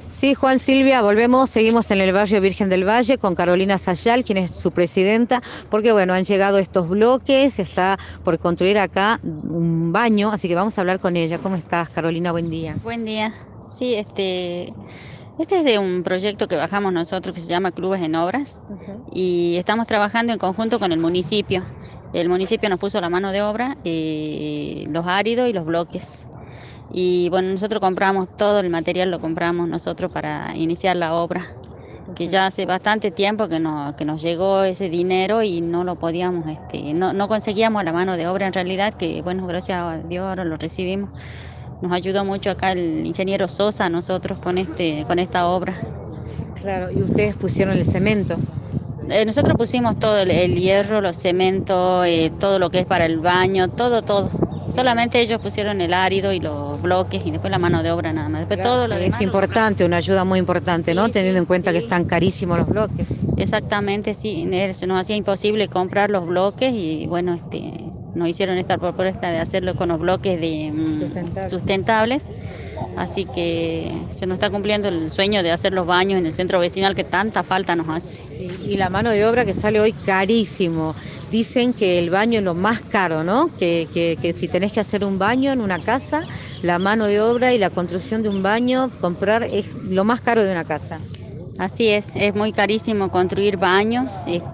Sí, Juan Silvia, volvemos, seguimos en el barrio Virgen del Valle con Carolina Sayal, quien es su presidenta, porque bueno, han llegado estos bloques, se está por construir acá un baño, así que vamos a hablar con ella. ¿Cómo estás, Carolina? Buen día. Buen día. Sí, este es de un proyecto que bajamos nosotros que se llama Clubes en Obras Ujú. y estamos trabajando en conjunto con el municipio. El municipio nos puso la mano de obra, los áridos y los bloques. Y bueno, nosotros compramos todo el material, lo compramos nosotros para iniciar la obra, que ya hace bastante tiempo que nos llegó ese dinero y no lo podíamos, no conseguíamos la mano de obra en realidad, que bueno, gracias a Dios ahora lo recibimos. Nos ayudó mucho acá el ingeniero Sosa a nosotros con esta obra. Claro, y ustedes pusieron el cemento. Nosotros pusimos todo el hierro, los cementos, todo lo que es para el baño, todo. Solamente ellos pusieron el árido y los bloques y después la mano de obra nada más. Después Claro, todo lo que es demás lo compramos. importante, una ayuda muy importante, ¿no? Sí, Teniendo sí, en cuenta que sí. están carísimos los bloques. Exactamente, sí. Se nos hacía imposible comprar los bloques y bueno, nos hicieron esta propuesta de hacerlo con los bloques Sustentable. sustentables. Así que se nos está cumpliendo el sueño de hacer los baños en el centro vecinal que tanta falta nos hace. Sí, y la mano de obra que sale hoy carísimo. Dicen que el baño es lo más caro, ¿no? Que si tenés que hacer un baño en una casa, la mano de obra y la construcción de un baño, comprar es lo más caro de una casa. Así es muy carísimo construir baños,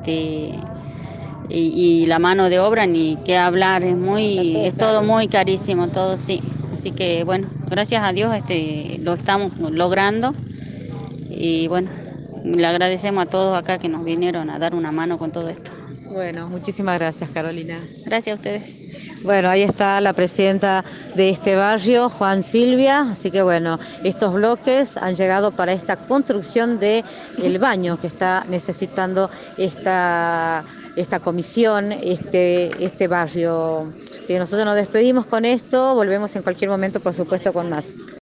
y la mano de obra ni qué hablar, Está todo es todo caro. muy carísimo, todo sí. Así que bueno, gracias a Dios lo estamos logrando y bueno, le agradecemos a todos acá que nos vinieron a dar una mano con todo esto. Bueno, muchísimas gracias, Carolina. Gracias a ustedes. Bueno, ahí está la presidenta de este barrio, Juan Silvia. Así que bueno, estos bloques han llegado para esta construcción de el baño que está necesitando esta comisión, este barrio. Así que nosotros nos despedimos con esto, volvemos en cualquier momento, por supuesto, con más.